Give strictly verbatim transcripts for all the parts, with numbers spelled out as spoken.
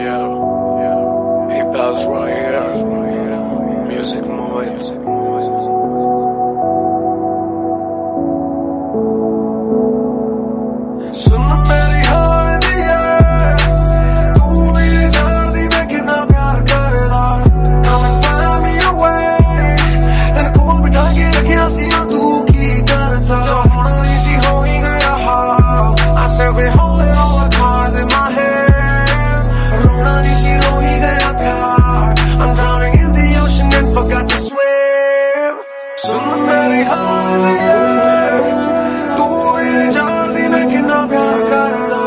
yeah, yeah. Hey, Bells right here. Music Moy. सुन मेरी हार दिया तू भी जान दी मैं कितना प्यार करदा come and find me away तेरे कोल बिठा के रखिया सी तू की करदा जो होना नहीं सी हो ही गया हाल I said we holding all the cards in my hand रोना नहीं सी रो ही गया प्यार I'm drowning in the ocean and forgot to swim सुन मेरी हार दिया तू भी जान दी मैं कितना प्यार करदा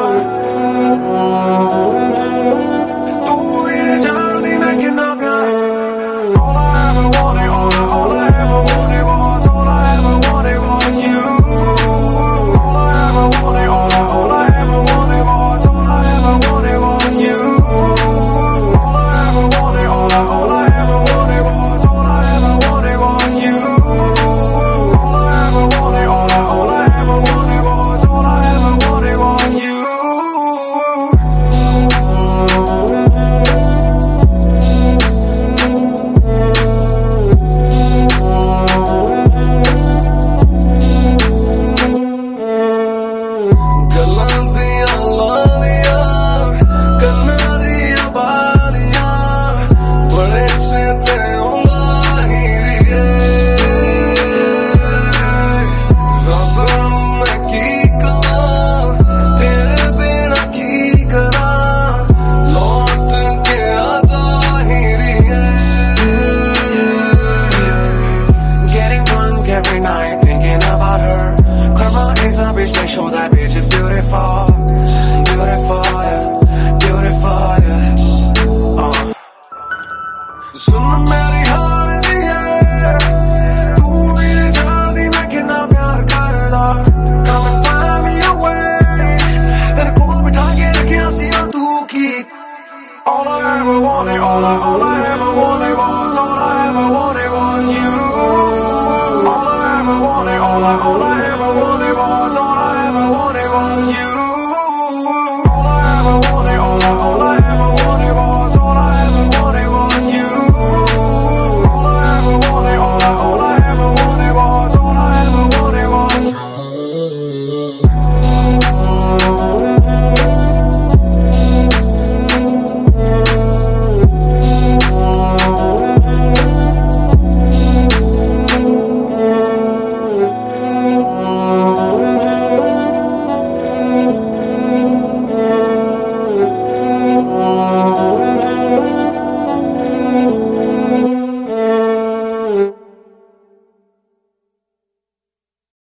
तू भी जान दी मैं कितना प्यार all I ever wanted all I, all I ever wanted was all I ever wanted was you all I ever wanted all I, all I ever wanted was all I ever wanted was you all I ever wanted all I, all I ever wanted was all I ever wanted was you all I ever wanted all I, all I ever wanted was all I ever wanted was you ਗੱਲਾਂ ਦੀਆਂ ਲਾਲੀਆਂ ਕੰਨਾਂ ਦੀਆਂ ਬਾਲੀਆਂ ਬੜੇ ਸਿੱਧੇ ਹੁੰਦਾ ਹੀ ਰੀਏ ਰੱਬ ਨੂੰ ਮੈਂ ਕੀ ਕਹਾਂ ਤੇਰੇ ਬਿਨਾਂ ਕੀ ਕਰਾਂ ਲੌਟ ਕੇ ਆ ਜਾ ਹੀ ਰੀਏ Getting drunk every night thinking about her Karma is a bitch, make sure that bitch is beautiful Beautiful, yeah, beautiful, yeah uh. सुन मेरी हार दिया तू भी जान दी मैं कितना प्यार करदा Come and find me away तेरे कोल बिठा के रखिया सी तू की All I ever wanted, all I, all I